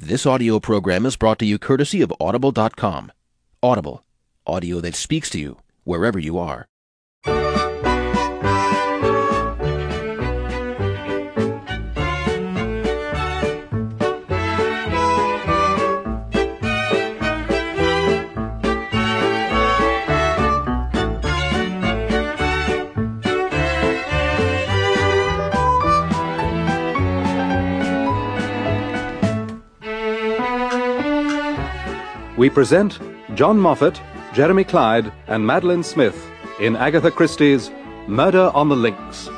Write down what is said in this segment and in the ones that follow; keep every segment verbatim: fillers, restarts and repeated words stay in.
This audio program is brought to you courtesy of Audible dot com. Audible, audio that speaks to you wherever you are. We present John Moffat, Jeremy Clyde, and Madeline Smith in Agatha Christie's Murder on the Links.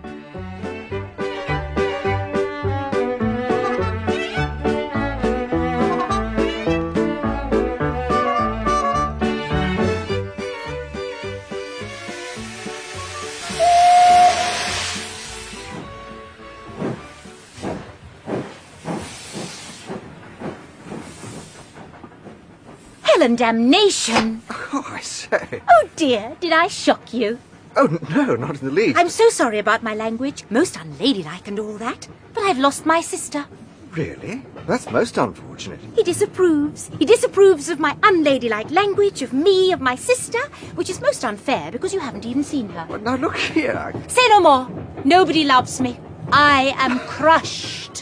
And damnation! Oh, I say. Oh, dear, did I shock you? Oh, no, not in the least. I'm so sorry about my language. Most unladylike and all that. But I've lost my sister. Really? That's most unfortunate. He disapproves. He disapproves of my unladylike language, of me, of my sister, which is most unfair because you haven't even seen her. Well, now, look here. I... Say no more. Nobody loves me. I am crushed.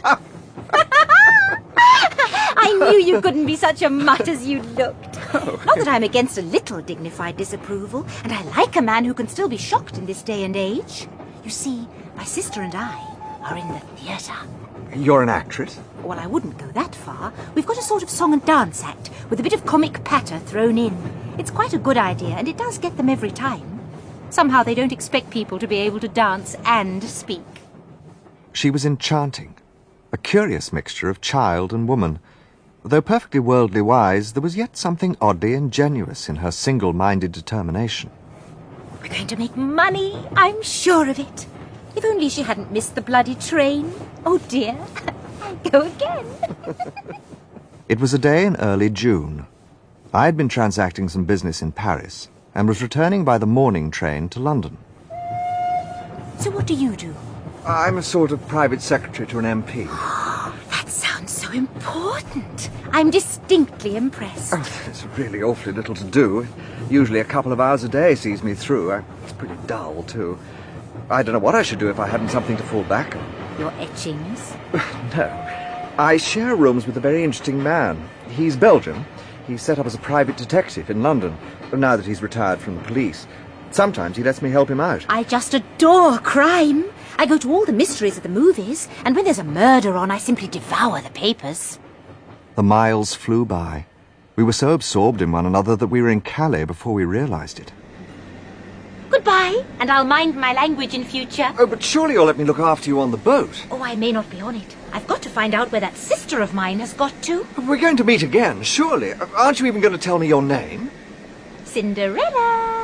I knew you couldn't be such a mutt as you looked. Oh. Not that I'm against a little dignified disapproval, and I like a man who can still be shocked in this day and age. You see, my sister and I are in the theatre. You're an actress? Well, I wouldn't go that far. We've got a sort of song and dance act with a bit of comic patter thrown in. It's quite a good idea, and it does get them every time. Somehow they don't expect people to be able to dance and speak. She was enchanting, a curious mixture of child and woman. Though perfectly worldly wise, there was yet something oddly ingenuous in her single-minded determination. We're going to make money, I'm sure of it. If only she hadn't missed the bloody train. Oh, dear. I'll go again. It was a day in early June. I had been transacting some business in Paris and was returning by the morning train to London. So what do you do? I'm a sort of private secretary to an M P. That sounds so important. I'm distinctly impressed. Oh, there's really awfully little to do. Usually a couple of hours a day sees me through. It's pretty dull, too. I don't know what I should do if I hadn't something to fall back on. Your etchings? No. I share rooms with a very interesting man. He's Belgian. He's set up as a private detective in London, now that he's retired from the police. Sometimes he lets me help him out. I just adore crime. I go to all the mysteries at the movies, and when there's a murder on, I simply devour the papers. The miles flew by. We were so absorbed in one another that we were in Calais before we realized it. Goodbye, and I'll mind my language in future. Oh, but surely you'll let me look after you on the boat. Oh, I may not be on it. I've got to find out where that sister of mine has got to. We're going to meet again, surely. Aren't you even going to tell me your name? Cinderella.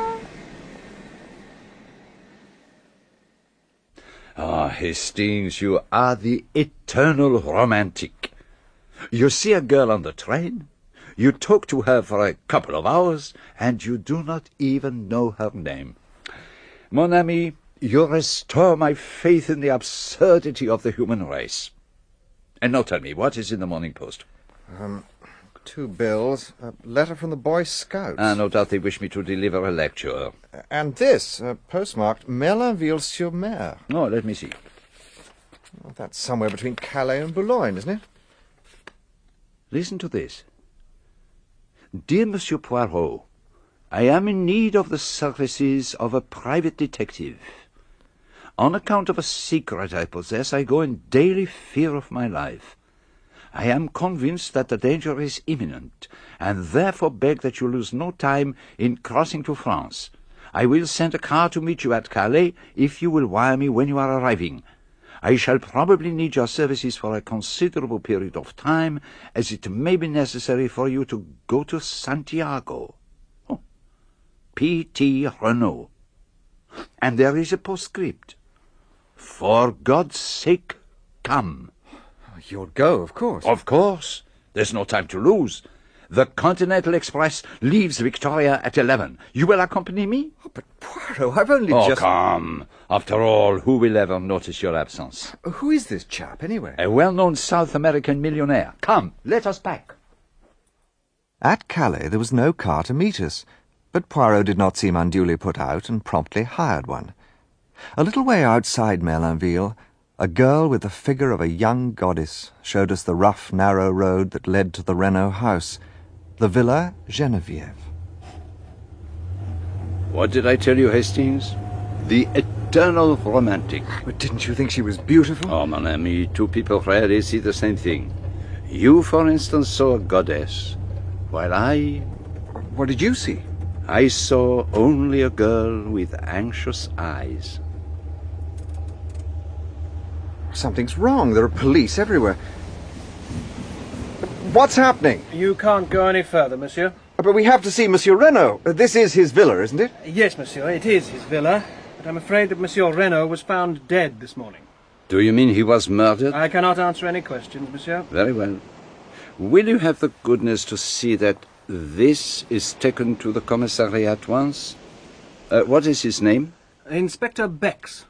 Ah, Hastings, you are the eternal romantic. You see a girl on the train, you talk to her for a couple of hours, and you do not even know her name. Mon ami, you restore my faith in the absurdity of the human race. And now tell me, what is in the Morning Post? Um, two bills, a letter from the Boy Scouts. Ah, no doubt they wish me to deliver a lecture. And this, uh, postmarked Merlinville-sur-Mer. Oh, let me see. Well, that's somewhere between Calais and Boulogne, isn't it? Listen to this. Dear Monsieur Poirot, I am in need of the services of a private detective. On account of a secret I possess, I go in daily fear of my life. I am convinced that the danger is imminent, and therefore beg that you lose no time in crossing to France. I will send a car to meet you at Calais, if you will wire me when you are arriving. I shall probably need your services for a considerable period of time, as it may be necessary for you to go to Santiago. Oh. P T Renault. And there is a postscript. For God's sake, come. You'll go, of course. Of course. There's no time to lose. The Continental Express leaves Victoria at eleven. You will accompany me? Oh, but Poirot, I've only oh, just... come. After all, who will ever notice your absence? Who is this chap, anyway? A well-known South American millionaire. Come, let us pack. At Calais there was no car to meet us, but Poirot did not seem unduly put out and promptly hired one. A little way outside Merlinville, a girl with the figure of a young goddess showed us the rough, narrow road that led to the Renault house, the Villa Geneviève. What did I tell you, Hastings? The eternal romantic. But didn't you think she was beautiful? Oh, mon ami, two people rarely see the same thing. You, for instance, saw a goddess, while I... What did you see? I saw only a girl with anxious eyes. Something's wrong. There are police everywhere. What's happening? You can't go any further, monsieur. But we have to see Monsieur Renault. This is his villa, isn't it? Yes, monsieur, it is his villa. But I'm afraid that Monsieur Renault was found dead this morning. Do you mean he was murdered? I cannot answer any questions, monsieur. Very well. Will you have the goodness to see that this is taken to the commissary at once? Uh, what is his name? Inspector Bex.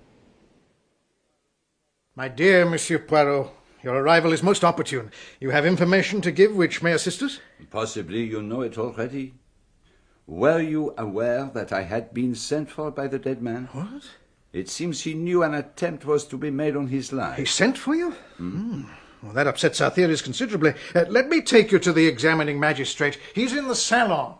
My dear Monsieur Poirot, your arrival is most opportune. You have information to give which may assist us? Possibly you know it already. Were you aware that I had been sent for by the dead man? What? It seems he knew an attempt was to be made on his life. He sent for you? Hmm. Well, that upsets our theories considerably. Uh, let me take you to the examining magistrate. He's in the salon.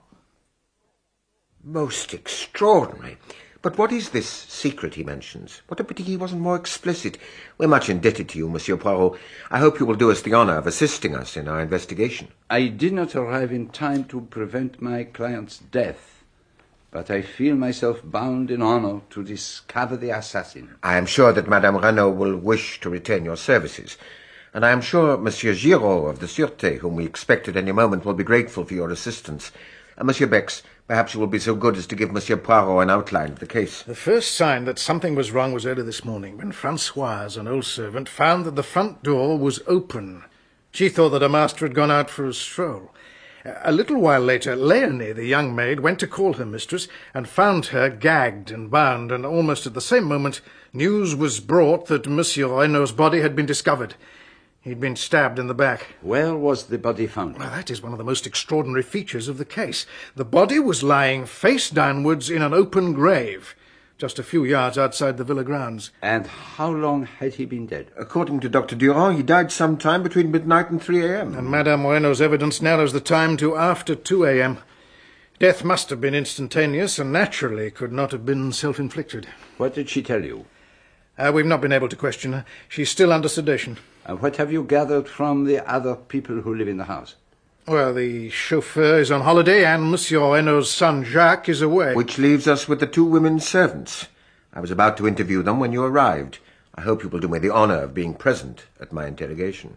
Most extraordinary. But what is this secret he mentions? What a pity he wasn't more explicit. We're much indebted to you, Monsieur Poirot. I hope you will do us the honour of assisting us in our investigation. I did not arrive in time to prevent my client's death, but I feel myself bound in honour to discover the assassin. I am sure that Madame Renault will wish to retain your services. And I am sure Monsieur Giraud of the Sûreté, whom we expect at any moment, will be grateful for your assistance. And Monsieur Bex, perhaps you will be so good as to give Monsieur Poirot an outline of the case. The first sign that something was wrong was early this morning, when Françoise, an old servant, found that the front door was open. She thought that her master had gone out for a stroll. A little while later, Leonie, the young maid, went to call her mistress, and found her gagged and bound, and almost at the same moment, news was brought that Monsieur Renault's body had been discovered. He'd been stabbed in the back. Where was the body found? Well, that is one of the most extraordinary features of the case. The body was lying face downwards in an open grave, just a few yards outside the villa grounds. And how long had he been dead? According to Doctor Durand, he died sometime between midnight and three a.m. And Madame Renault's evidence narrows the time to after two a.m. Death must have been instantaneous and naturally could not have been self-inflicted. What did she tell you? Uh, we've not been able to question her. She's still under sedation. And what have you gathered from the other people who live in the house? Well, the chauffeur is on holiday and Monsieur Renault's son Jacques is away. Which leaves us with the two women servants. I was about to interview them when you arrived. I hope you will do me the honour of being present at my interrogation.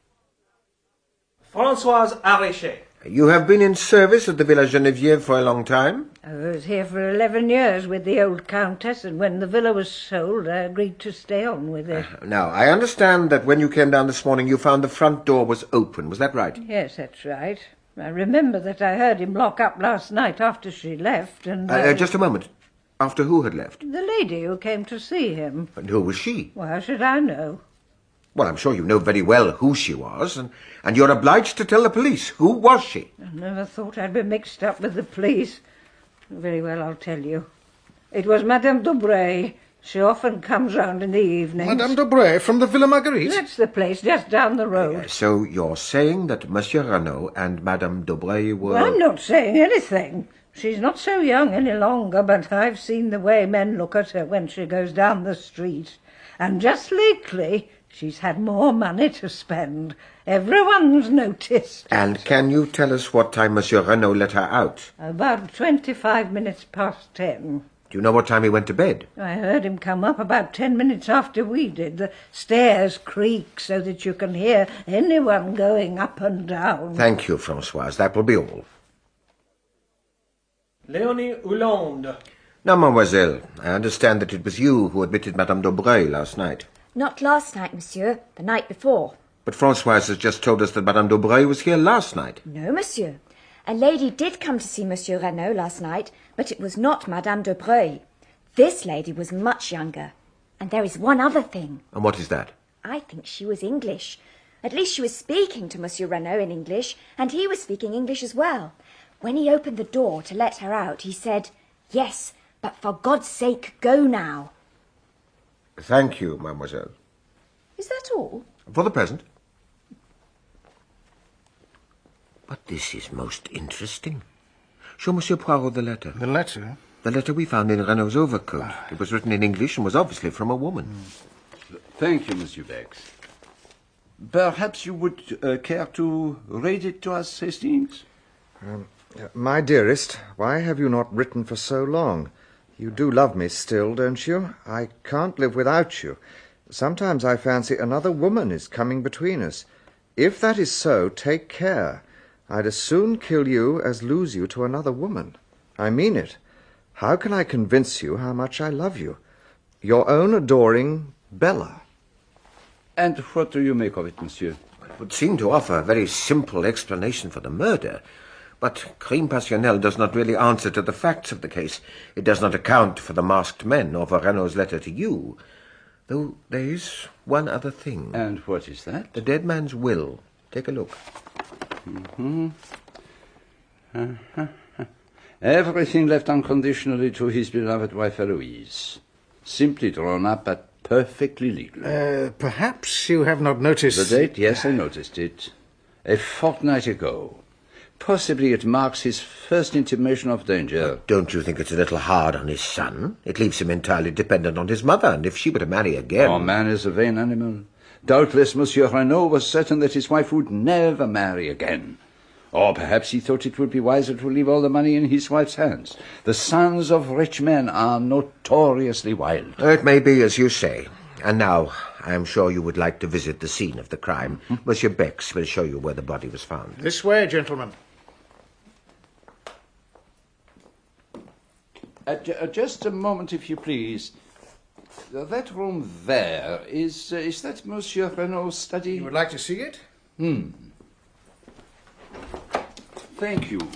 Françoise Arichet. You have been in service at the Villa Geneviève for a long time? I was here for eleven years with the old countess, and when the villa was sold, I agreed to stay on with her. Uh, now, I understand that when you came down this morning, you found the front door was open. Was that right? Yes, that's right. I remember that I heard him lock up last night after she left, and... Uh, I... uh, just a moment. After who had left? The lady who came to see him. And who was she? Well, how should I know? Well, I'm sure you know very well who she was, and, and you're obliged to tell the police. Who was she? I never thought I'd be mixed up with the police. Very well, I'll tell you. It was Madame Dobray. She often comes round in the evenings. Madame Dobray from the Villa Marguerite? That's the place, just down the road. Uh, so you're saying that Monsieur Renault and Madame Dobray were... Well, I'm not saying anything. She's not so young any longer, but I've seen the way men look at her when she goes down the street. And just lately, she's had more money to spend. Everyone's noticed. And can you tell us what time Monsieur Renault let her out? About twenty-five minutes past ten. Do you know what time he went to bed? I heard him come up about ten minutes after we did. The stairs creak so that you can hear anyone going up and down. Thank you, Françoise. That will be all. Leonie Hollande. Now, mademoiselle, I understand that it was you who admitted Madame Dobray last night. Not last night, monsieur. The night before. But Françoise has just told us that Madame d'Aubray was here last night. No, monsieur. A lady did come to see Monsieur Renaud last night, but it was not Madame d'Aubray. This lady was much younger. And there is one other thing. And what is that? I think she was English. At least she was speaking to Monsieur Renaud in English, and he was speaking English as well. When he opened the door to let her out, he said, "Yes, but for God's sake, go now." Thank you, mademoiselle. Is that all? For the present. But this is most interesting. Show Monsieur Poirot the letter. The letter? The letter we found in Renaud's overcoat. It was written in English and was obviously from a woman. Mm. Thank you, Monsieur Bex. Perhaps you would uh, care to read it to us, Hastings? Um, my dearest, why have you not written for so long? You do love me still, don't you? I can't live without you. Sometimes I fancy another woman is coming between us. If that is so, take care. I'd as soon kill you as lose you to another woman. I mean it. How can I convince you how much I love you? Your own adoring Bella. And what do you make of it, monsieur? It would seem to offer a very simple explanation for the murder. But Crime Passionnel does not really answer to the facts of the case. It does not account for the masked men or for Renaud's letter to you. Though there is one other thing. And what is that? The dead man's will. Take a look. Mm-hmm. Uh-huh. Everything left unconditionally to his beloved wife Eloise. Simply drawn up, but perfectly legal. Uh, perhaps you have not noticed... The date? Yes, I noticed it. A fortnight ago. Possibly it marks his first intimation of danger. Don't you think it's a little hard on his son? It leaves him entirely dependent on his mother, and if she were to marry again... Oh, man is a vain animal. Doubtless Monsieur Renaud was certain that his wife would never marry again. Or perhaps he thought it would be wiser to leave all the money in his wife's hands. The sons of rich men are notoriously wild. It may be as you say. And now, I am sure you would like to visit the scene of the crime. Mm-hmm. Monsieur Bex will show you where the body was found. This way, gentlemen. Uh, j- uh, just a moment, if you please. Uh, that room there, is uh, is that Monsieur Renaud's study? You would like to see it? Hmm. Thank you.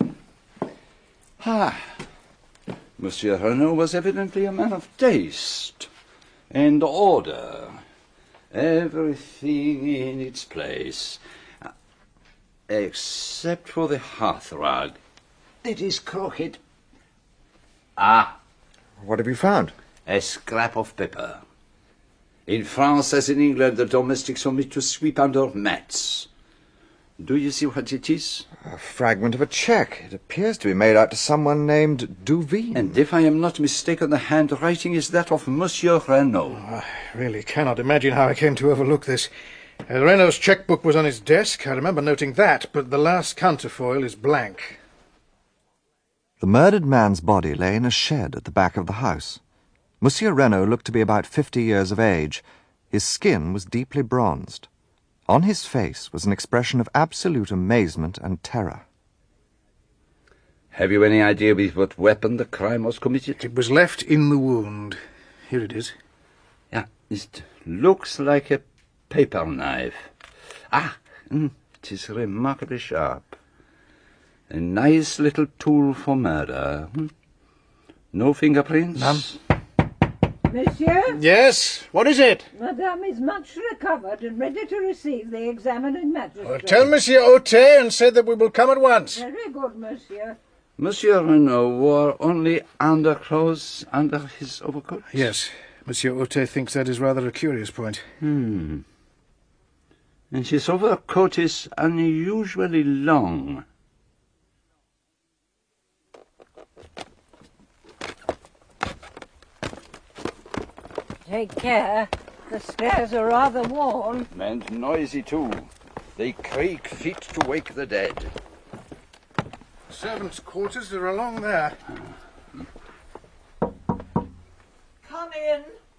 Ah. Monsieur Renaud was evidently a man of taste and order. Everything in its place. Uh, except for the hearthrug. It is crooked. Ah. What have you found? A scrap of paper. In France, as in England, the domestics omit to sweep under mats. Do you see what it is? A fragment of a cheque. It appears to be made out to someone named Duveen. And if I am not mistaken, the handwriting is that of Monsieur Renaud. Oh, I really cannot imagine how I came to overlook this. Uh, Renaud's chequebook was on his desk. I remember noting that, but the last counterfoil is blank. The murdered man's body lay in a shed at the back of the house. Monsieur Renaud looked to be about fifty years of age. His skin was deeply bronzed. On his face was an expression of absolute amazement and terror. Have you any idea with what weapon the crime was committed? It was left in the wound. Here it is. Yeah, it looks like a paper knife. Ah, mm, it is remarkably sharp. A nice little tool for murder. Hmm? No fingerprints? None. Monsieur? Yes? What is it? Madame is much recovered and ready to receive the examining magistrate. Well, tell Monsieur Otet and say that we will come at once. Very good, monsieur. Monsieur Renaud wore only underclothes under his overcoat? Yes. Monsieur Otet thinks that is rather a curious point. Hmm. And his overcoat is unusually long. Take care. The stairs are rather worn. And noisy, too. They creak fit to wake the dead. Servants' quarters are along there. Come in.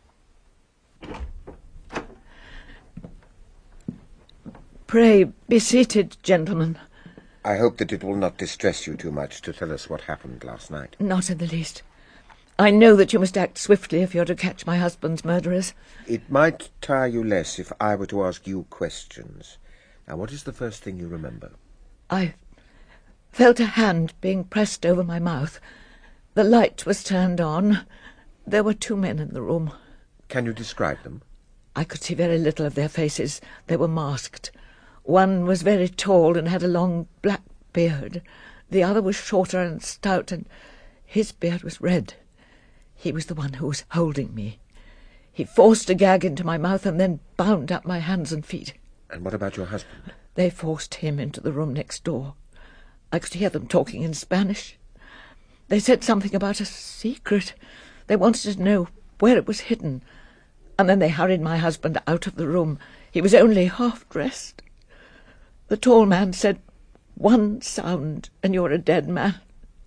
Pray be seated, gentlemen. I hope that it will not distress you too much to tell us what happened last night. Not in the least. I know that you must act swiftly if you're to catch my husband's murderers. It might tire you less if I were to ask you questions. Now, what is the first thing you remember? I felt a hand being pressed over my mouth. The light was turned on. There were two men in the room. Can you describe them? I could see very little of their faces. They were masked. One was very tall and had a long black beard. The other was shorter and stout, and his beard was red. He was the one who was holding me. He forced a gag into my mouth and then bound up my hands and feet. And what about your husband? They forced him into the room next door. I could hear them talking in Spanish. They said something about a secret. They wanted to know where it was hidden. And then they hurried my husband out of the room. He was only half-dressed. The tall man said, "One sound and you're a dead man."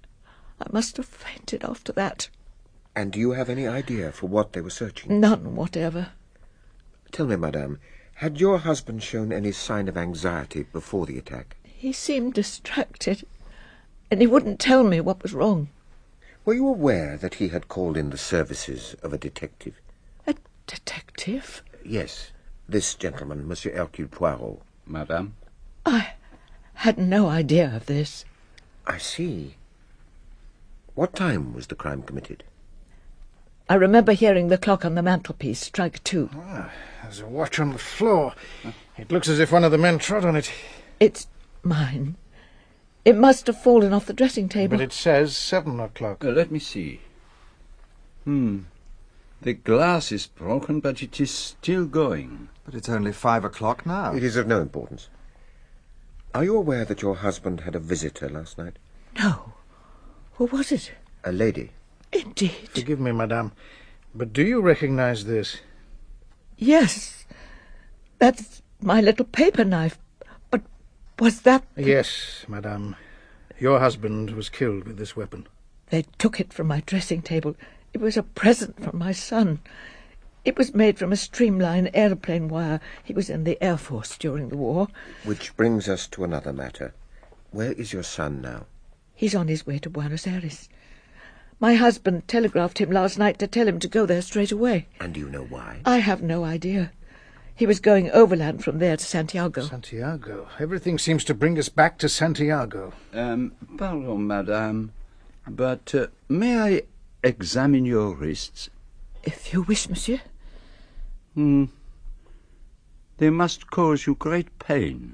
I must have fainted after that. And do you have any idea for what they were searching? None whatever. Tell me, madame, had your husband shown any sign of anxiety before the attack? He seemed distracted, and he wouldn't tell me what was wrong. Were you aware that he had called in the services of a detective? A detective? Yes, this gentleman, Monsieur Hercule Poirot. Madame? I had no idea of this. I see. What time was the crime committed? I remember hearing the clock on the mantelpiece strike two. Ah, there's a watch on the floor. It looks as if one of the men trod on it. It's mine. It must have fallen off the dressing table. But it says seven o'clock. Uh, let me see. Hmm. The glass is broken, but it is still going. But it's only five o'clock now. It is of no importance. Are you aware that your husband had a visitor last night? No. Who was it? A lady. Indeed. Forgive me, madame, but do you recognize this? Yes. That's my little paper knife. But was that... The... Yes, madame. Your husband was killed with this weapon. They took it from my dressing table. It was a present from my son. It was made from a streamline airplane wire. He was in the Air Force during the war. Which brings us to another matter. Where is your son now? He's on his way to Buenos Aires. My husband telegraphed him last night to tell him to go there straight away. And do you know why? I have no idea. He was going overland from there to Santiago. Santiago. Everything seems to bring us back to Santiago. Um, pardon, madame, but uh, may I examine your wrists? If you wish, monsieur. Hmm. They must cause you great pain.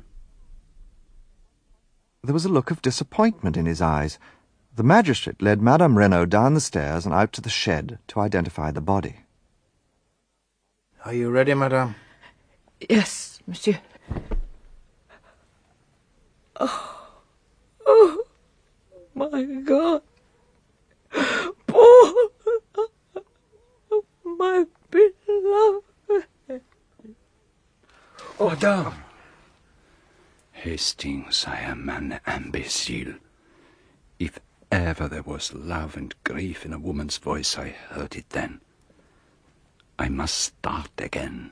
There was a look of disappointment in his eyes. The magistrate led Madame Renaud down the stairs and out to the shed to identify the body. Are you ready, madame? Yes, monsieur. Oh, oh my God. Paul, my beloved. Oh, madame. Hastings, I am an imbecile. If ever there was love and grief in a woman's voice, I heard it then. I must start again.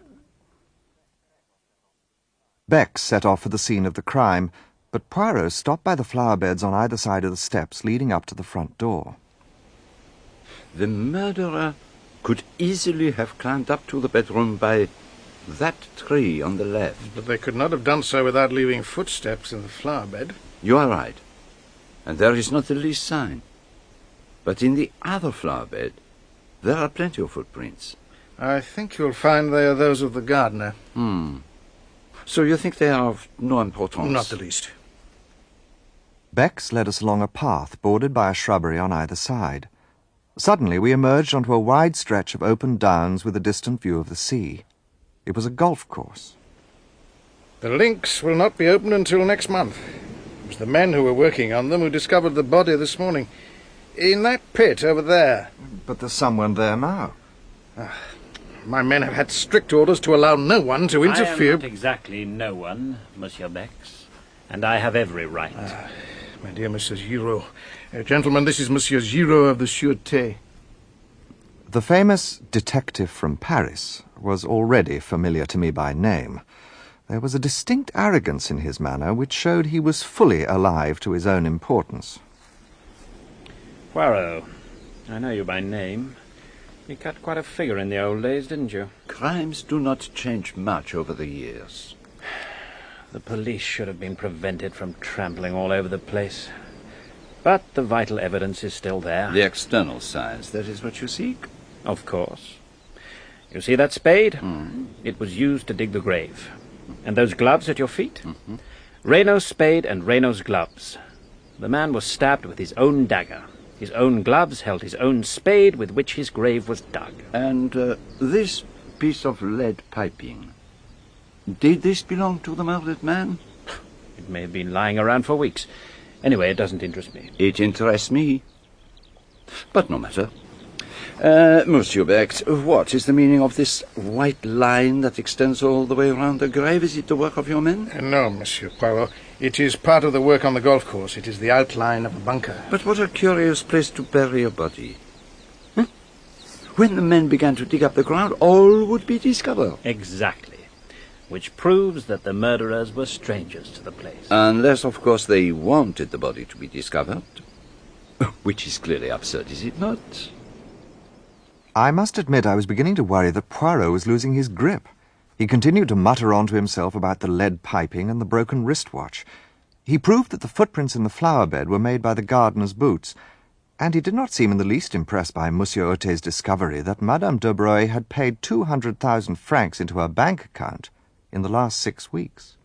Beck set off for the scene of the crime, but Poirot stopped by the flower beds on either side of the steps leading up to the front door. The murderer could easily have climbed up to the bedroom by that tree on the left. But they could not have done so without leaving footsteps in the flower bed. You are right. And there is not the least sign. But in the other flower bed, there are plenty of footprints. I think you'll find they are those of the gardener. Hmm. So you think they are of no importance? Not the least. Bex led us along a path bordered by a shrubbery on either side. Suddenly we emerged onto a wide stretch of open downs with a distant view of the sea. It was a golf course. The links will not be open until next month. It was the men who were working on them who discovered the body this morning. In that pit over there. But there's someone there now. Ah, my men have had strict orders to allow no one to interfere. I am not exactly no one, Monsieur Bex, and I have every right. Ah, my dear Monsieur Giraud. Uh, gentlemen, this is Monsieur Giraud of the Sûreté. The famous detective from Paris was already familiar to me by name. There was a distinct arrogance in his manner which showed he was fully alive to his own importance. Poirot, I know you by name. You cut quite a figure in the old days, didn't you? Crimes do not change much over the years. The police should have been prevented from trampling all over the place. But the vital evidence is still there. The external signs, that is what you seek? Of course. You see that spade? Mm. It was used to dig the grave. And those gloves at your feet? Mm-hmm. Reno's spade and Reno's gloves. The man was stabbed with his own dagger. His own gloves held his own spade with which his grave was dug. And uh, this piece of lead piping, did this belong to the murdered man? It may have been lying around for weeks. Anyway, it doesn't interest me. It interests me. But no matter. Uh, Monsieur Bex, what is the meaning of this white line that extends all the way around the grave? Is it the work of your men? Uh, no, Monsieur Poirot. It is part of the work on the golf course. It is the outline of a bunker. But what a curious place to bury a body. Huh? When the men began to dig up the ground, all would be discovered. Exactly. Which proves that the murderers were strangers to the place. Unless, of course, they wanted the body to be discovered. Which is clearly absurd, is it not? I must admit I was beginning to worry that Poirot was losing his grip. He continued to mutter on to himself about the lead piping and the broken wristwatch. He proved that the footprints in the flower bed were made by the gardener's boots, and he did not seem in the least impressed by Monsieur Otte's discovery that Madame de Broglie had paid two hundred thousand francs into her bank account in the last six weeks.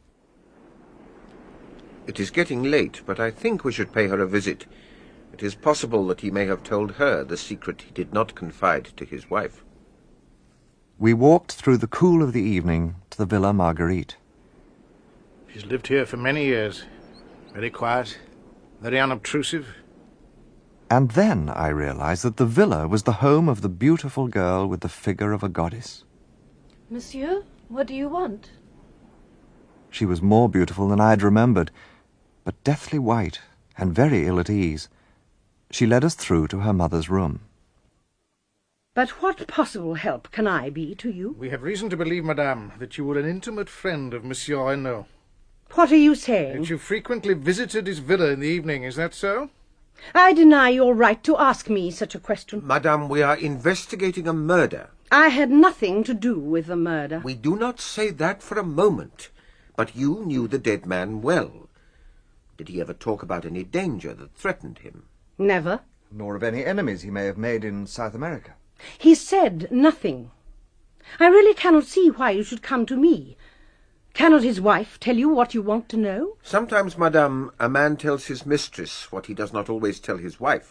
It is getting late, but I think we should pay her a visit. It is possible that he may have told her the secret he did not confide to his wife. We walked through the cool of the evening to the Villa Marguerite. She's lived here for many years. Very quiet, very unobtrusive. And then I realized that the villa was the home of the beautiful girl with the figure of a goddess. Monsieur, what do you want? She was more beautiful than I had remembered, but deathly white and very ill at ease. She led us through to her mother's room. But what possible help can I be to you? We have reason to believe, madame, that you were an intimate friend of Monsieur Renaud. What are you saying? That you frequently visited his villa in the evening, is that so? I deny your right to ask me such a question. Madame, we are investigating a murder. I had nothing to do with the murder. We do not say that for a moment. But you knew the dead man well. Did he ever talk about any danger that threatened him? Never. Nor of any enemies he may have made in South America. He said nothing. I really cannot see why you should come to me. Cannot his wife tell you what you want to know? Sometimes, madame, a man tells his mistress what he does not always tell his wife.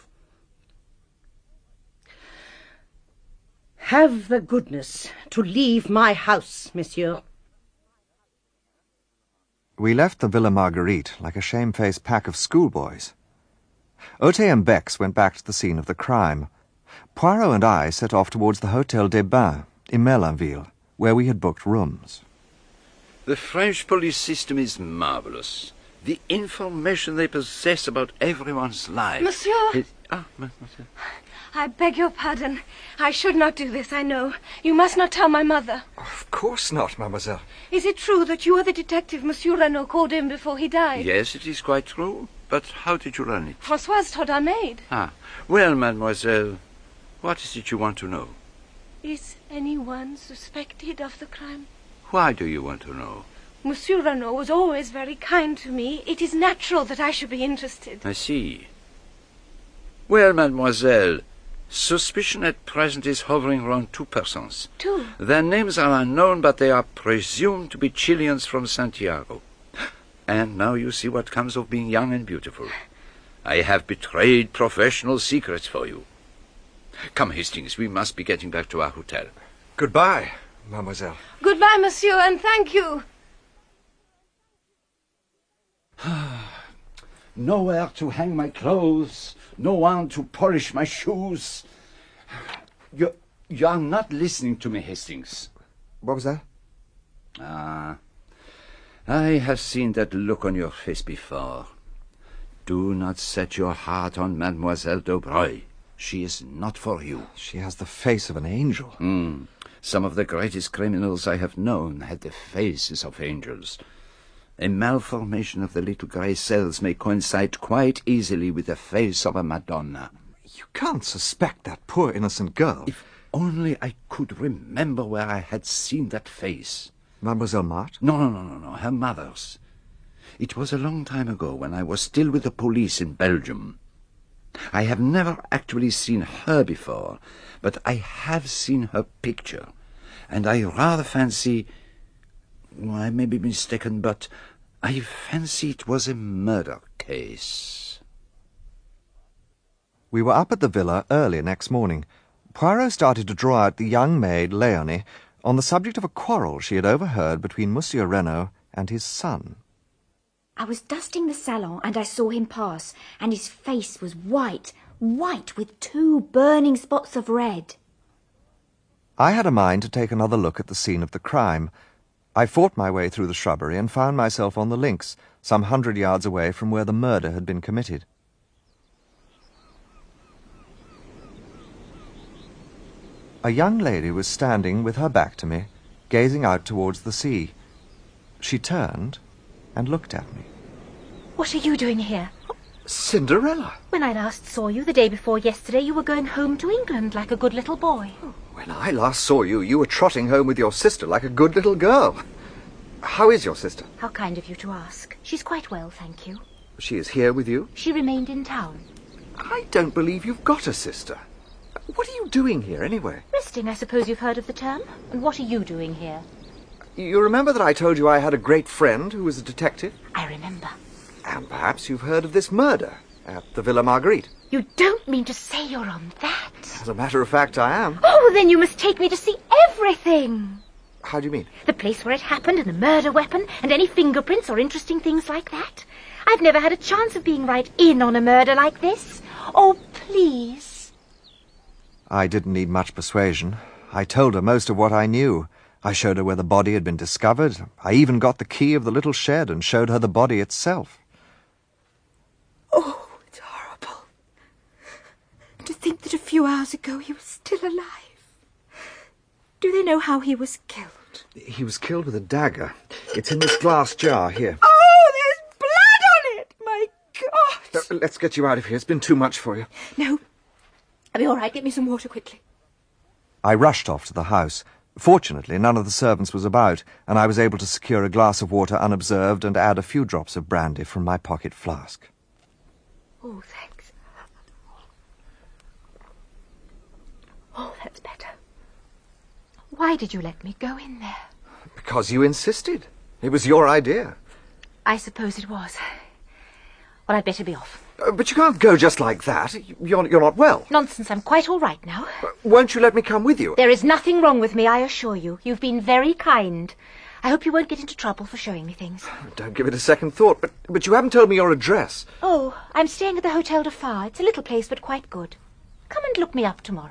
Have the goodness to leave my house, monsieur. We left the Villa Marguerite like a shamefaced pack of schoolboys. Otte and Bex went back to the scene of the crime. Poirot and I set off towards the Hôtel des Bains in Merlinville, where we had booked rooms. The French police system is marvelous. The information they possess about everyone's life. Monsieur! It, ah, mademoiselle. I beg your pardon. I should not do this, I know. You must not tell my mother. Of course not, mademoiselle. Is it true that you are the detective Monsieur Renaud called in before he died? Yes, it is quite true. But how did you learn it? Françoise told our maid. Ah, well, mademoiselle, what is it you want to know? Is anyone suspected of the crime? Why do you want to know? Monsieur Renaud was always very kind to me. It is natural that I should be interested. I see. Well, mademoiselle, suspicion at present is hovering around two persons. Two? Their names are unknown, but they are presumed to be Chileans from Santiago. And now you see what comes of being young and beautiful. I have betrayed professional secrets for you. Come, Hastings, we must be getting back to our hotel. Goodbye, mademoiselle. Goodbye, monsieur, and thank you. Nowhere to hang my clothes, no one to polish my shoes. You, you are not listening to me, Hastings. What was that? Ah, I have seen that look on your face before. Do not set your heart on Mademoiselle de Broglie. She is not for you. She has the face of an angel. Mm. Some of the greatest criminals I have known had the faces of angels. A malformation of the little grey cells may coincide quite easily with the face of a Madonna. You can't suspect that poor innocent girl. If only I could remember where I had seen that face. Mademoiselle Marthe? No, no, no, no, no, her mother's. It was a long time ago when I was still with the police in Belgium. I have never actually seen her before, but I have seen her picture, and I rather fancy... Well, I may be mistaken, but I fancy it was a murder case. We were up at the villa early next morning. Poirot started to draw out the young maid, Léonie, on the subject of a quarrel she had overheard between Monsieur Renaud and his son. I was dusting the salon and I saw him pass, and his face was white, white with two burning spots of red. I had a mind to take another look at the scene of the crime. I fought my way through the shrubbery and found myself on the links, some hundred yards away from where the murder had been committed. A young lady was standing with her back to me, gazing out towards the sea. She turned and looked at me. What are you doing here? Cinderella! When I last saw you, the day before yesterday, you were going home to England like a good little boy. When I last saw you, you were trotting home with your sister like a good little girl. How is your sister? How kind of you to ask. She's quite well, thank you. She is here with you? She remained in town. I don't believe you've got a sister. What are you doing here, anyway? Resting, I suppose you've heard of the term. And what are you doing here? You remember that I told you I had a great friend who was a detective? I remember. And perhaps you've heard of this murder at the Villa Marguerite. You don't mean to say you're on that? As a matter of fact, I am. Oh, then you must take me to see everything. How do you mean? The place where it happened and the murder weapon and any fingerprints or interesting things like that. I've never had a chance of being right in on a murder like this. Oh, please. I didn't need much persuasion. I told her most of what I knew. I showed her where the body had been discovered. I even got the key of the little shed and showed her the body itself. Oh, it's horrible. To think that a few hours ago he was still alive. Do they know how he was killed? He was killed with a dagger. It's in this glass jar here. Oh, there's blood on it! My God! Uh, let's get you out of here. It's been too much for you. No. I'll be all right. Get me some water quickly. I rushed off to the house. Fortunately, none of the servants was about, and I was able to secure a glass of water unobserved and add a few drops of brandy from my pocket flask. Oh, thanks. Oh, that's better. Why did you let me go in there? Because you insisted. It was your idea. I suppose it was. Well, I'd better be off. Uh, but you can't go just like that. You're, you're not well. Nonsense, I'm quite all right now. Uh, won't you let me come with you? There is nothing wrong with me, I assure you. You've been very kind. I hope you won't get into trouble for showing me things. Don't give it a second thought, but, but you haven't told me your address. Oh, I'm staying at the Hotel de Phare. It's a little place, but quite good. Come and look me up tomorrow.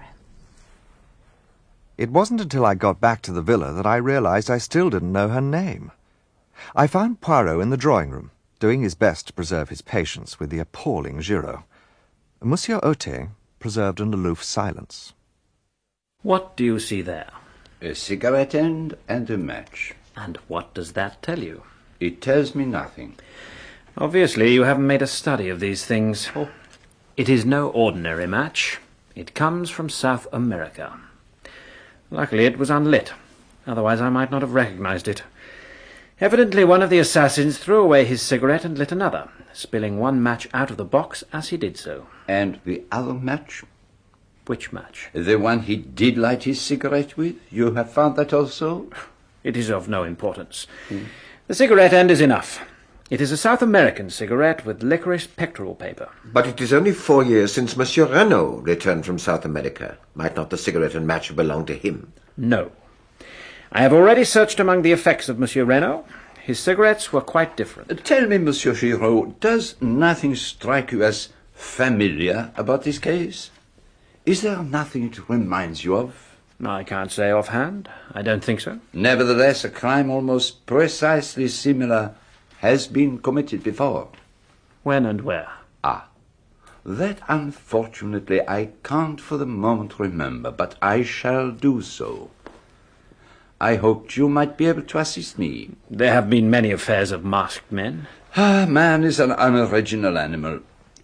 It wasn't until I got back to the villa that I realized I still didn't know her name. I found Poirot in the drawing-room, doing his best to preserve his patience with the appalling Giraud. Monsieur Otet preserved an aloof silence. What do you see there? A cigarette end and a match. And what does that tell you? It tells me nothing. Obviously, you haven't made a study of these things. Oh. It is no ordinary match. It comes from South America. Luckily, it was unlit. Otherwise, I might not have recognized it. Evidently, one of the assassins threw away his cigarette and lit another, spilling one match out of the box as he did so. And the other match? Which match? The one he did light his cigarette with? You have found that also? It is of no importance. Hmm. The cigarette end is enough. It is a South American cigarette with licorice pectoral paper. But it is only four years since Monsieur Renaud returned from South America. Might not the cigarette and match belong to him? No. I have already searched among the effects of Monsieur Renaud. His cigarettes were quite different. Uh, tell me, Monsieur Giraud, does nothing strike you as familiar about this case? Is there nothing it reminds you of? I can't say offhand. I don't think so. Nevertheless, a crime almost precisely similar has been committed before. When and where? Ah, that unfortunately I can't for the moment remember, but I shall do so. I hoped you might be able to assist me. There have been many affairs of masked men. Ah, man is an unoriginal animal.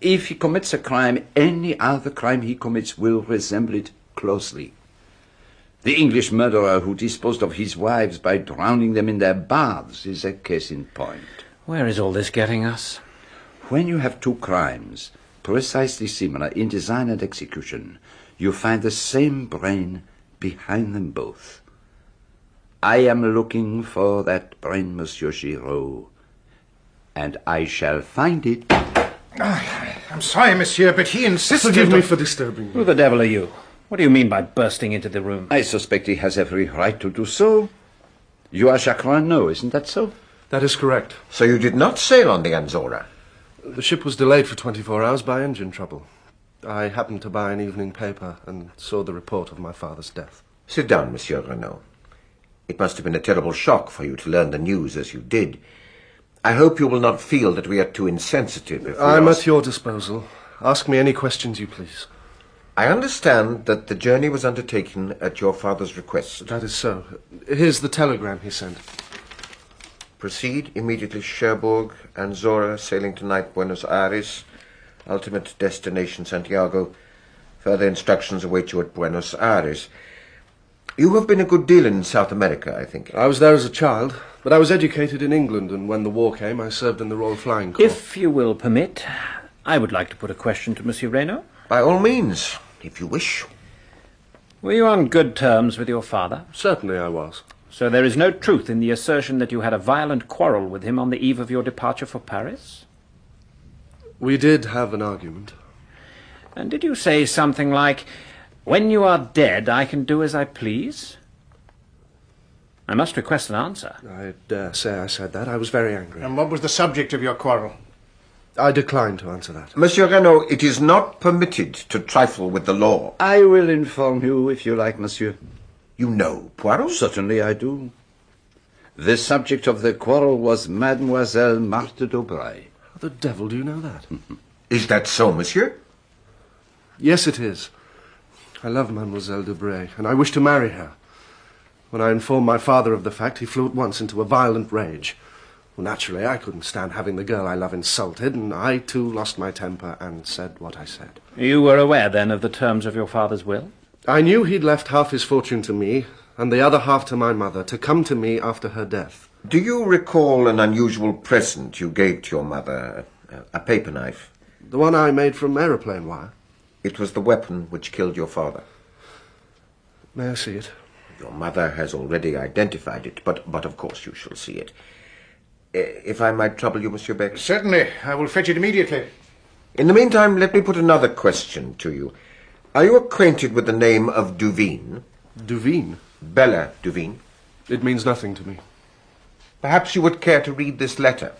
If he commits a crime, any other crime he commits will resemble it closely. The English murderer who disposed of his wives by drowning them in their baths is a case in point. Where is all this getting us? When you have two crimes, precisely similar in design and execution, you find the same brain behind them both. I am looking for that brain, Monsieur Giraud, and I shall find it. I'm sorry, monsieur, but he insisted... Forgive me for disturbing you. Who the devil are you? What do you mean by bursting into the room? I suspect he has every right to do so. You are Jacques Renaud, isn't that so? That is correct. So you did not sail on the Anzora? The ship was delayed for twenty-four hours by engine trouble. I happened to buy an evening paper and saw the report of my father's death. Sit down, Monsieur Renaud. It must have been a terrible shock for you to learn the news as you did. I hope you will not feel that we are too insensitive. If I'm ask... at your disposal. Ask me any questions you please. I understand that the journey was undertaken at your father's request. That is so. Here's the telegram he sent. Proceed immediately Cherbourg, Anzora, sailing tonight Buenos Aires. Ultimate destination Santiago. Further instructions await you at Buenos Aires. You have been a good deal in South America, I think. I was there as a child, but I was educated in England, and when the war came, I served in the Royal Flying Corps. If you will permit, I would like to put a question to Monsieur Renaud. By all means, if you wish. Were you on good terms with your father? Certainly I was. So there is no truth in the assertion that you had a violent quarrel with him on the eve of your departure for Paris? We did have an argument. And did you say something like, "When you are dead, I can do as I please"? I must request an answer. I dare say I said that. I was very angry. And what was the subject of your quarrel? I decline to answer that. Monsieur Renaud, it is not permitted to trifle with the law. I will inform you if you like, monsieur. You know Poirot? Certainly I do. The subject of the quarrel was Mademoiselle Marthe d'Aubray. How the devil do you know that? Is that so, monsieur? Yes, it is. I love Mademoiselle d'Aubray, and I wish to marry her. When I informed my father of the fact, he flew at once into a violent rage. Well, naturally, I couldn't stand having the girl I love insulted, and I, too, lost my temper and said what I said. You were aware, then, of the terms of your father's will? I knew he'd left half his fortune to me, and the other half to my mother, to come to me after her death. Do you recall an unusual present you gave to your mother, a, a paper knife? The one I made from aeroplane wire. It was the weapon which killed your father. May I see it? Your mother has already identified it, but, but of course you shall see it. If I might trouble you, Monsieur Beck? Certainly. I will fetch it immediately. In the meantime, let me put another question to you. Are you acquainted with the name of Duveen? Duveen? Bella Duveen. It means nothing to me. Perhaps you would care to read this letter.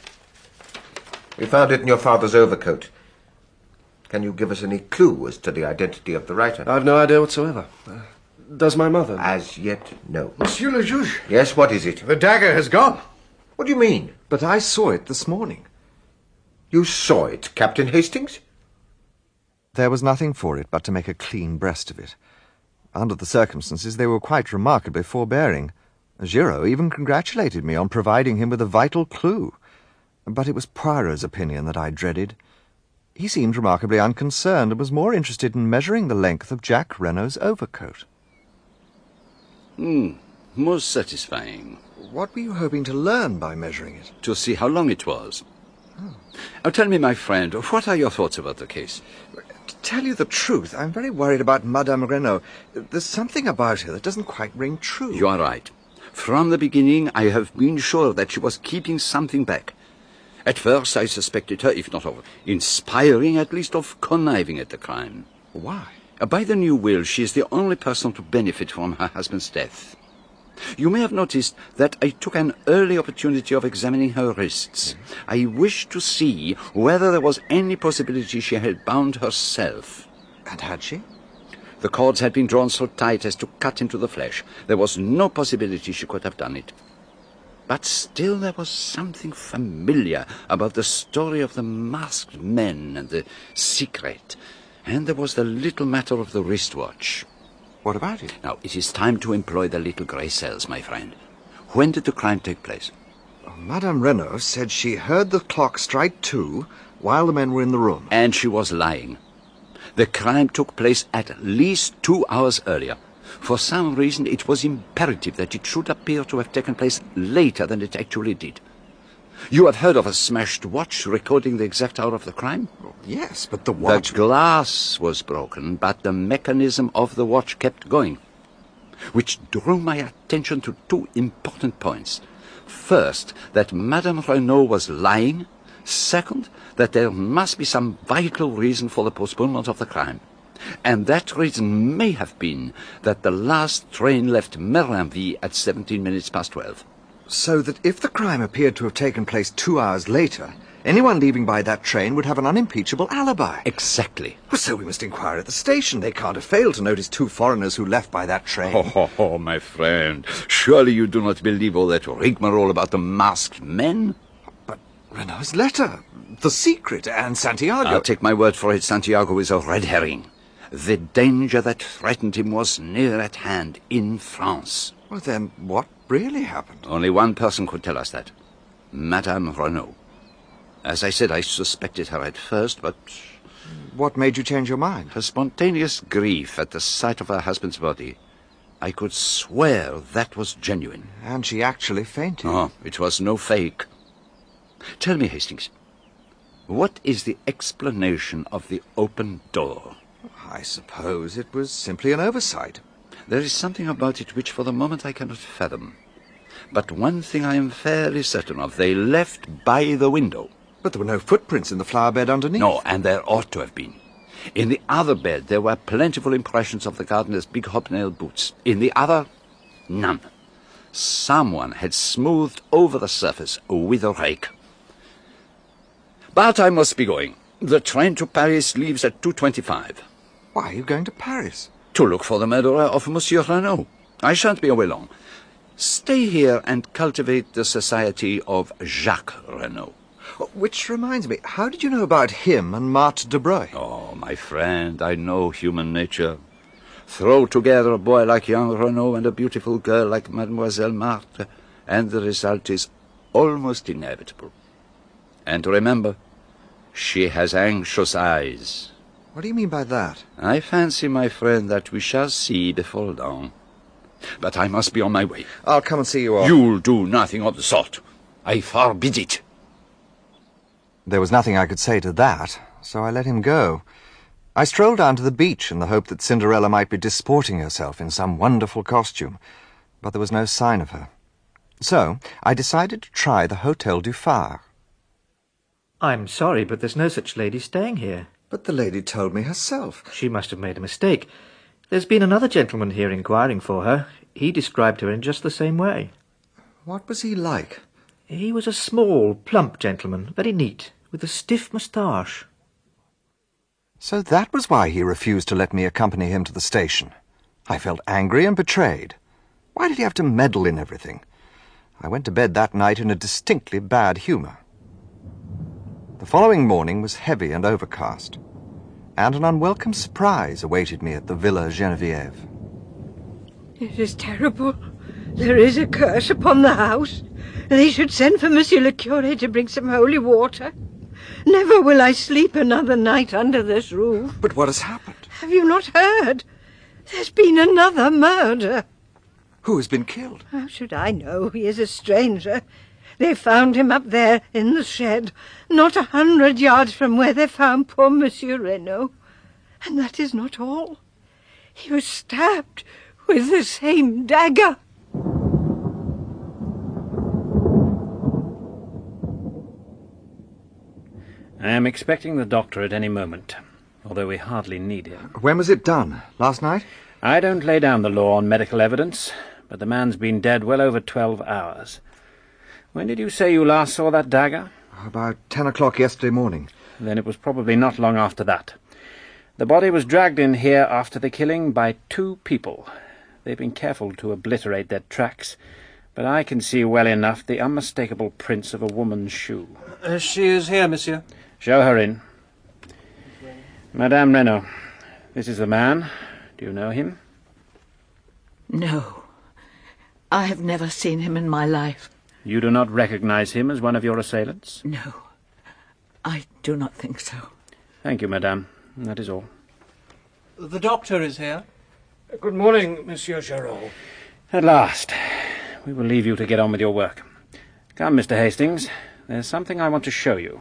We found it in your father's overcoat. Can you give us any clue as to the identity of the writer? I've no idea whatsoever. Uh, does my mother? As yet, no. Monsieur le Juge. Yes, what is it? The dagger has gone. What do you mean? But I saw it this morning. You saw it, Captain Hastings? There was nothing for it but to make a clean breast of it. Under the circumstances, they were quite remarkably forbearing. Giraud even congratulated me on providing him with a vital clue. But it was Poirot's opinion that I dreaded. He seemed remarkably unconcerned and was more interested in measuring the length of Jacques Renaud's overcoat. Hmm, most satisfying. What were you hoping to learn by measuring it? To see how long it was. Oh. Now tell me, my friend, what are your thoughts about the case? To tell you the truth, I'm very worried about Madame Renaud. There's something about her that doesn't quite ring true. You are right. From the beginning, I have been sure that she was keeping something back. At first, I suspected her, if not of inspiring, at least of conniving at the crime. Why? By the new will, she is the only person to benefit from her husband's death. You may have noticed that I took an early opportunity of examining her wrists. Mm. I wished to see whether there was any possibility she had bound herself. And had she? The cords had been drawn so tight as to cut into the flesh. There was no possibility she could have done it. But still there was something familiar about the story of the masked men and the secret. And there was the little matter of the wristwatch. What about it? Now, it is time to employ the little grey cells, my friend. When did the crime take place? Madame Renaud said she heard the clock strike two while the men were in the room. And she was lying. The crime took place at least two hours earlier. For some reason, it was imperative that it should appear to have taken place later than it actually did. You have heard of a smashed watch recording the exact hour of the crime? Yes, but the watch... The glass was broken, but the mechanism of the watch kept going, which drew my attention to two important points. First, that Madame Renaud was lying. Second, that there must be some vital reason for the postponement of the crime. And that reason may have been that the last train left Merlinville at seventeen minutes past twelve. So that if the crime appeared to have taken place two hours later, anyone leaving by that train would have an unimpeachable alibi. Exactly. Well, so we must inquire at the station. They can't have failed to notice two foreigners who left by that train. Oh, oh, oh, my friend. Surely you do not believe all that rigmarole about the masked men? But Renaud's letter, the secret, and Santiago... I'll take my word for it, Santiago is a red herring. The danger that threatened him was near at hand, in France. Well, then what really happened? Only one person could tell us that. Madame Renaud. As I said, I suspected her at first, but... What made you change your mind? Her spontaneous grief at the sight of her husband's body. I could swear that was genuine. And she actually fainted. Oh, it was no fake. Tell me, Hastings, what is the explanation of the open door? I suppose it was simply an oversight. There is something about it which for the moment I cannot fathom. But one thing I am fairly certain of, they left by the window. But there were no footprints in the flower bed underneath. No, and there ought to have been. In the other bed there were plentiful impressions of the gardener's big hobnail boots. In the other, none. Someone had smoothed over the surface with a rake. But I must be going. The train to Paris leaves at two twenty-five. Why are you going to Paris? To look for the murderer of Monsieur Renaud. I shan't be away long. Stay here and cultivate the society of Jacques Renaud. Which reminds me, how did you know about him and Marthe de Breuil? Oh, my friend, I know human nature. Throw together a boy like young Renaud and a beautiful girl like Mademoiselle Marthe, and the result is almost inevitable. And remember, she has anxious eyes. What do you mean by that? I fancy, my friend, that we shall see before long. But I must be on my way. I'll come and see you off. You'll do nothing of the sort. I forbid it. There was nothing I could say to that, so I let him go. I strolled down to the beach in the hope that Cinderella might be disporting herself in some wonderful costume, but there was no sign of her. So I decided to try the Hotel du Phare. I'm sorry, but there's no such lady staying here. But the lady told me herself. She must have made a mistake. There's been another gentleman here inquiring for her. He described her in just the same way. What was he like? He was a small, plump gentleman, very neat, with a stiff moustache. So that was why he refused to let me accompany him to the station. I felt angry and betrayed. Why did he have to meddle in everything? I went to bed that night in a distinctly bad humour. The following morning was heavy and overcast, and an unwelcome surprise awaited me at the Villa Geneviève. It is terrible. There is a curse upon the house. They should send for Monsieur le Curé to bring some holy water. Never will I sleep another night under this roof. But what has happened? Have you not heard? There's been another murder. Who has been killed? How should I know? He is a stranger. They found him up there in the shed, not a hundred yards from where they found poor Monsieur Renaud. And that is not all. He was stabbed with the same dagger. I am expecting the doctor at any moment, although we hardly need him. When was it done? Last night? I don't lay down the law on medical evidence, but the man's been dead well over twelve hours. When did you say you last saw that dagger? About ten o'clock yesterday morning. Then it was probably not long after that. The body was dragged in here after the killing by two people. They've been careful to obliterate their tracks, but I can see well enough the unmistakable prints of a woman's shoe. Uh, she is here, monsieur. Show her in. Madame Renaud, this is the man. Do you know him? No. I have never seen him in my life. You do not recognize him as one of your assailants? No, I do not think so. Thank you, madame. That is all. The doctor is here. Good morning, Monsieur Giraud. At last. We will leave you to get on with your work. Come, Mister Hastings. There's something I want to show you.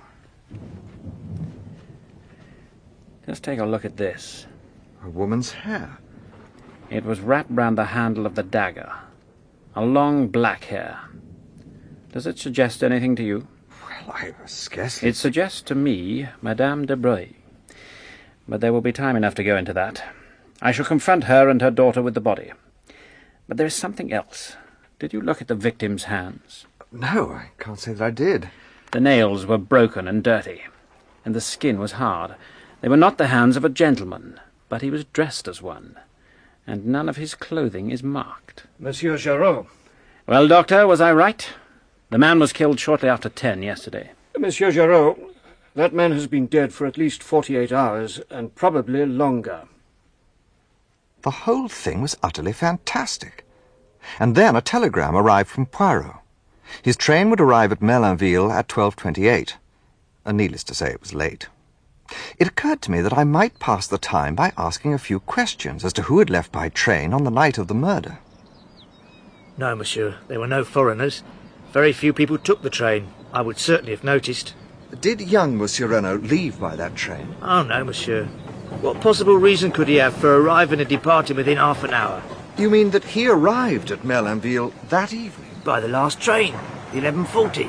Just take a look at this. A woman's hair. It was wrapped round the handle of the dagger. A long black hair. Does it suggest anything to you? Well, I scarcely... It suggests to me Madame de Breuil. But there will be time enough to go into that. I shall confront her and her daughter with the body. But there is something else. Did you look at the victim's hands? No, I can't say that I did. The nails were broken and dirty, and the skin was hard. They were not the hands of a gentleman, but he was dressed as one, and none of his clothing is marked. Monsieur Giraud. Well, Doctor, was I right? The man was killed shortly after ten yesterday. Monsieur Giraud, that man has been dead for at least forty-eight hours, and probably longer. The whole thing was utterly fantastic. And then a telegram arrived from Poirot. His train would arrive at Merlinville at twelve twenty-eight. Uh, needless to say, it was late. It occurred to me that I might pass the time by asking a few questions as to who had left by train on the night of the murder. No, monsieur, there were no foreigners. Very few people took the train. I would certainly have noticed. Did young Monsieur Renaud leave by that train? Oh, no, monsieur. What possible reason could he have for arriving and departing within half an hour? You mean that he arrived at Merlinville that evening? By the last train, eleven forty.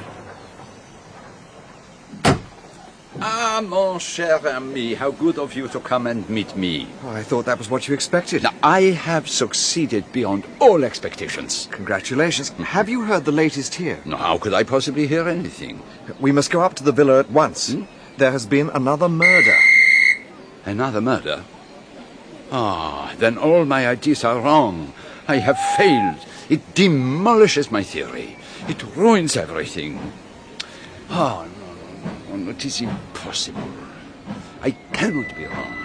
Ah, mon cher ami, how good of you to come and meet me. Oh, I thought that was what you expected. Now, I have succeeded beyond all expectations. Congratulations. Have you heard the latest here? No, how could I possibly hear anything? We must go up to the villa at once. Hmm? There has been another murder. Another murder? Ah, then all my ideas are wrong. I have failed. It demolishes my theory. It ruins everything. Oh, no, no, no, it is impossible. I cannot be wrong.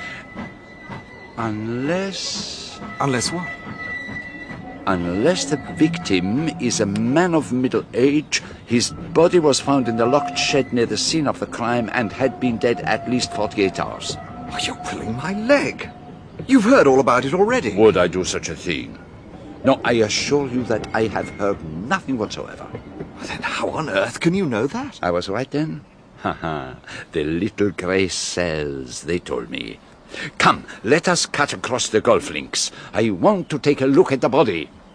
Unless... Unless what? Unless the victim is a man of middle age, his body was found in the locked shed near the scene of the crime and had been dead at least forty-eight hours. Oh, you're pulling my leg. You've heard all about it already. Would I do such a thing? No, I assure you that I have heard nothing whatsoever. Then how on earth can you know that? I was right then. Ha ha. The little grey cells, they told me. Come, let us cut across the golf links. I want to take a look at the body.